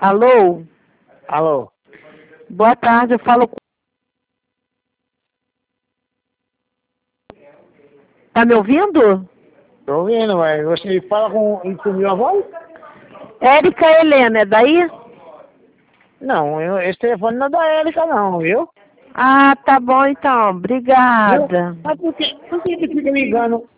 Alô? Alô? Boa tarde, eu falo com... Tá me ouvindo? Tô ouvindo, mas você fala com minha voz? Érica Helena, é daí? Não, esse telefone não é da Érica não, viu? Ah, tá bom então, Viu? obrigada. Mas por que fica ligando